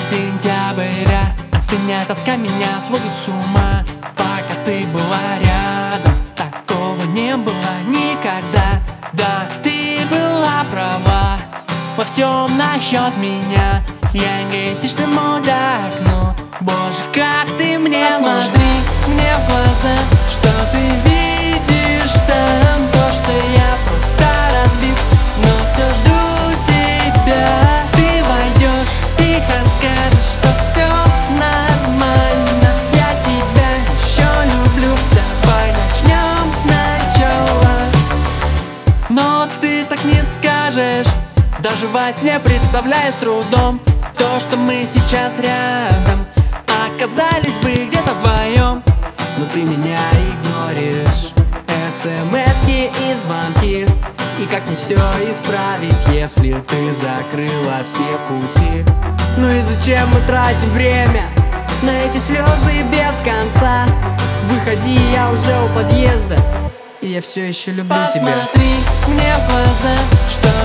сентября, осенняя тоска меня сводит с ума. Пока ты была рядом, такого не было никогда. Да, ты была права во всем насчет меня. Я эгоистичный мудак, но, боже, как ты мне посмотри мне в глаза, что ты видишь там. То, что я просто разбит, но все жду тебя. Ты войдешь, тихо скажешь, что все нормально. Я тебя еще люблю, давай начнем сначала. Но ты так не скажешь, даже во сне представляю с трудом то, что мы сейчас рядом, оказались бы где-то вдвоем. Но ты меня игноришь, смс-ки и звонки. И как мне все исправить, если ты закрыла все пути? Ну и зачем мы тратим время на эти слезы без конца? Выходи, я уже у подъезда, и я все еще люблю тебя. Посмотри мне в глаза, что